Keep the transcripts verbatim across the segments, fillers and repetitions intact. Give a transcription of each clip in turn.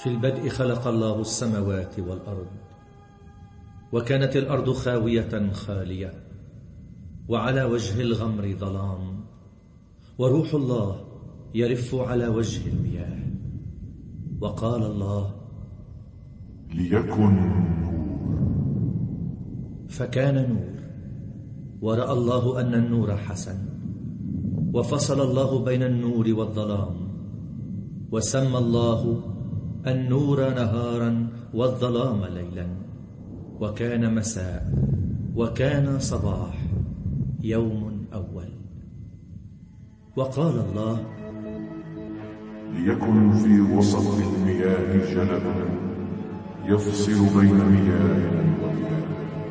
في البدء خلق الله السماوات والأرض، وكانت الأرض خاوية خالية، وعلى وجه الغمر ظلام، وروح الله يرف على وجه المياه. وقال الله: ليكن نور. فكان نور. ورأى الله أن النور حسن، وفصل الله بين النور والظلام، وسمى الله النور نهارا والظلام ليلا، وكان مساء وكان صباح، يوم أول. وقال الله: ليكن في وسط المياه جلد يفصل بين مياه ومياه.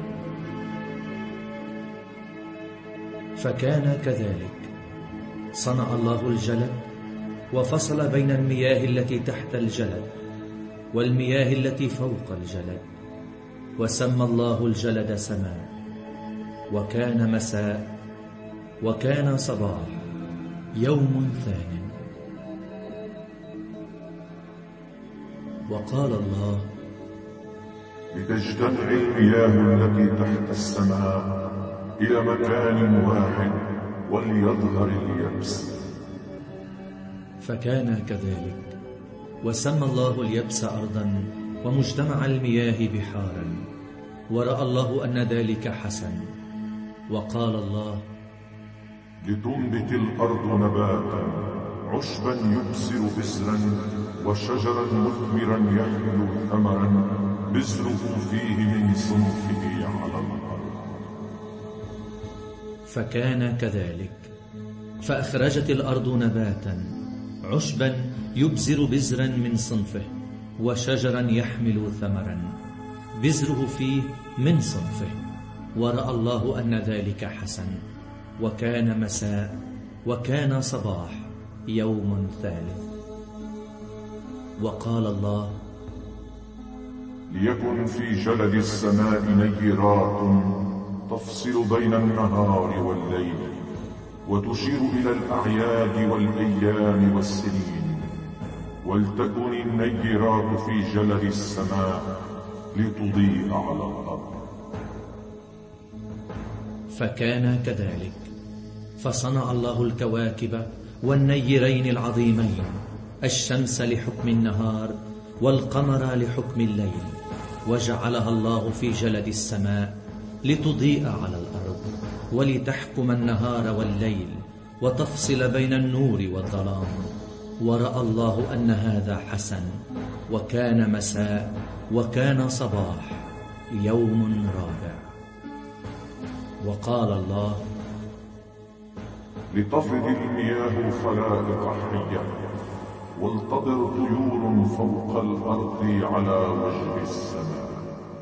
فكان كذلك. صنع الله الجلد، وفصل بين المياه التي تحت الجلد والمياه التي فوق الجلد، وسمى الله الجلد سماء. وكان مساء وكان صباح، يوم ثانٍ. وقال الله: لتجتمع المياه التي تحت السماء إلى مكان واحد وليظهر اليبس. فكان كذلك. وسمى الله اليبس أرضا، ومجتمع المياه بحارا. ورأى الله أن ذلك حسن. وقال الله: لتنبت الأرض نباتا عشبا يبصر بزرا وشجرا مثمرا يحمل ثمرا بزره فيه من صنفه على الأرض. فكان كذلك. فأخرجت الأرض نباتا عشبا يبزر بزرا من صنفه، وشجرا يحمل ثمرا بزره فيه من صنفه. ورأى الله أن ذلك حسن. وكان مساء وكان صباح، يوم ثالث. وقال الله: ليكن في جلد السماء نيرات تفصل بين النهار والليل، وتشير إلى الأعياد والأيام والسنين. ولتكن النيرات في جلد السماء لتضيء على الأرض. فكان كذلك. فصنع الله الكواكب والنيرين العظيمين، الشمس لحكم النهار والقمر لحكم الليل، وجعلها الله في جلد السماء لتضيء على الأرض، ولتحكم النهار والليل، وتفصل بين النور والظلام. ورأى الله أن هذا حسن. وكان مساء وكان صباح، يوم رابع. وقال الله: لتفض المياه خلائق حية، ولتضر طيور فوق الأرض على وجه السماء.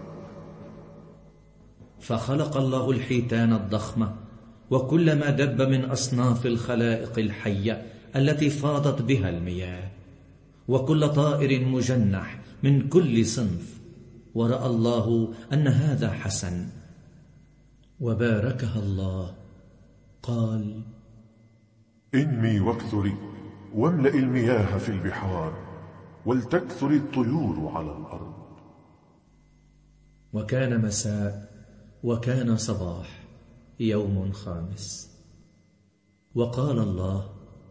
فخلق الله الحيتان الضخمة وكل ما دب من أصناف الخلائق الحية التي فاضت بها المياه، وكل طائر مجنح من كل صنف. ورأى الله أن هذا حسن، وباركها الله. قال: انمي واكثري، واملئ المياه في البحار، ولتكثر الطيور على الأرض. وكان مساء وكان صباح، يوم خامس. وقال الله: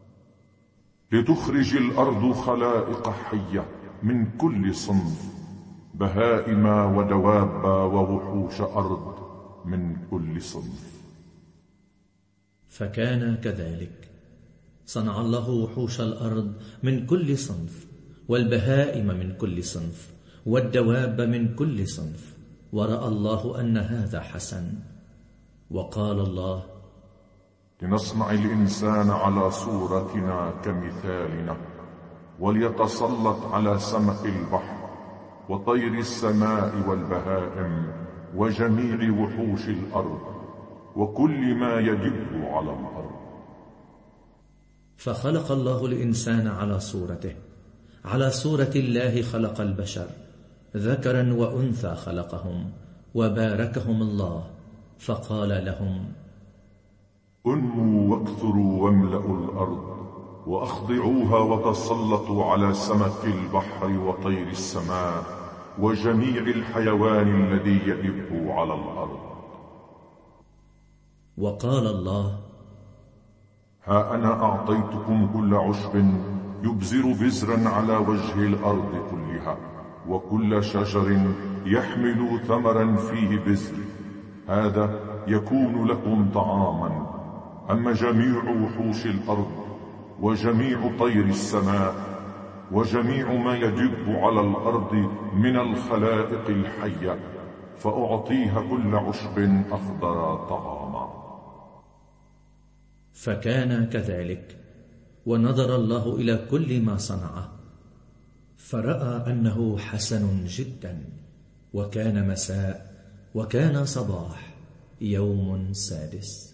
لتخرج الأرض خلائق حية من كل صنف، بهائم ودواب ووحوش أرض من كل صنف. فكان كذلك. صنع الله وحوش الأرض من كل صنف، والبهائم من كل صنف، والدواب من كل صنف. ورأى الله أن هذا حسن. وقال الله: لنصنع الإنسان على صورتنا كمثالنا، وليتسلط على سمك البحر وطير السماء والبهائم وجميع وحوش الأرض وكل ما يدب على الأرض. فخلق الله الإنسان على صورته، على صورة الله خلق البشر، ذكرا وأنثى خلقهم، وباركهم الله. فقال لهم: انموا واكثروا واملأوا الأرض وأخضعوها وتسلطوا على سمك البحر وطير السماء وجميع الحيوان الذي يدب على الأرض. وقال الله: ها أنا أعطيتكم كل عشب يبزر بزرا على وجه الأرض كلها، وكل شجر يحمل ثمرا فيه بزر، هذا يكون لكم طعاما. أما جميع وحوش الأرض وجميع طير السماء وجميع ما يدب على الأرض من الخلائق الحية فأعطيها كل عشب أخضر طعاما. فكان كذلك، ونظر الله إلى كل ما صنعه فرأى أنه حسن جدا. وكان مساء وكان صباح، يوم سادس.